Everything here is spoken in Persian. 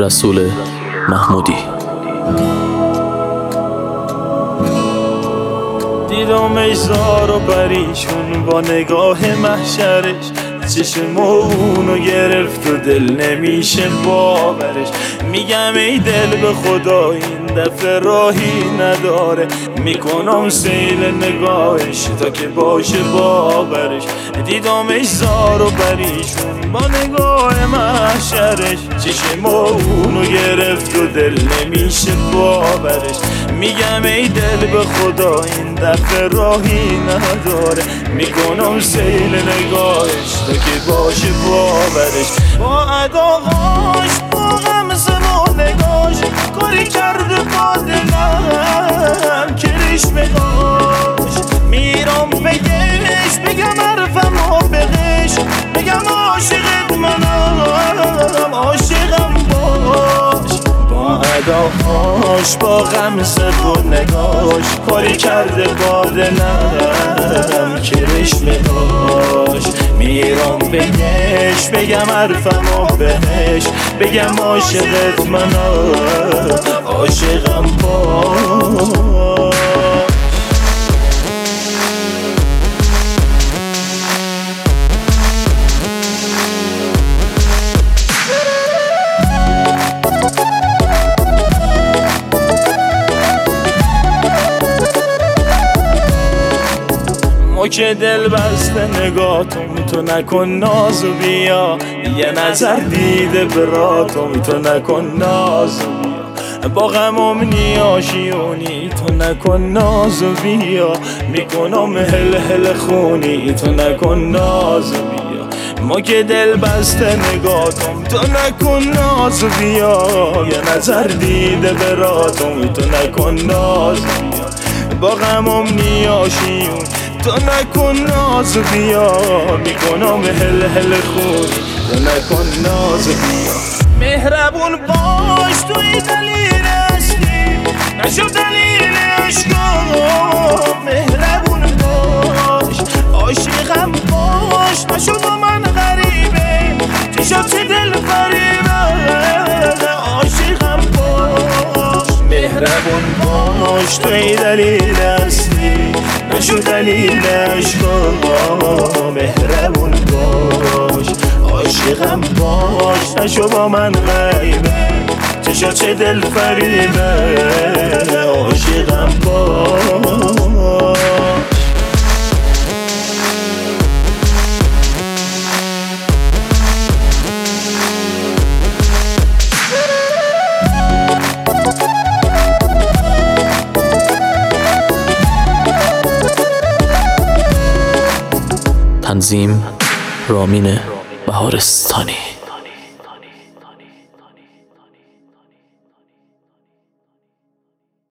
رسول محمودی. دیدمش زار و پریشون با نگاه محشرش، چشم اونو گرفت و دل نمیشه باورش. میگم ای دل به خدا این دفعه راهی نداره، میکنم سیل نگاهش تا که باشه باورش. دیدمش زار و پریشون با نگاه محشرش، چشم اونو گرفت و دل نمیشه باورش. میگم ای دل به خدا این دفعه راهی نداره، میکنم سیل نگاهش تا که باشه باورش. با اداهاش با غمزه و نگاش کاری کرده با دلم کرش بگاش. میرم بگش بگم حرفم و بغش، بگم عاشقت منم عاشقم باش. با اداهاش با غمزه و نگاش کاری کرده با دلم کرش بگاش. میرم بگش بگم حرفم و بهش، بگم عاشقت منم عاشقم باش. ما که دل بسته نگاهتون، تو نکن ناز و بیا یه نظر دیده براتون، تو نکن ناز و بیا با غمم نیاشیونی، تو نکن ناز و بیا میکنم هل هل خونی، تو نکن ناز و بیا. ما که دل بسته نگاهتون، تو نکن ناز و بیا یه نظر دیده براتون، تو نکن ناز و بیا با غمم نیاشیونی، تو نکن ناز بیا میکنم هل هل خونی، تو نکن ناز بیا. مهربون باش توی دلیل هستی، نشو دلیل عشقم. مهربون باش عاشقم باش، نشو با من غریبه چشم چه دل فریبه عاشقم باش. مهربون باش توی دلیل هستی، نشو دلیل عشقم. مهربون باش عاشقم باش، نشو با من غریبه چشا چه دل فریبه عاشقم باش. تنظیم رامین بهارستانی.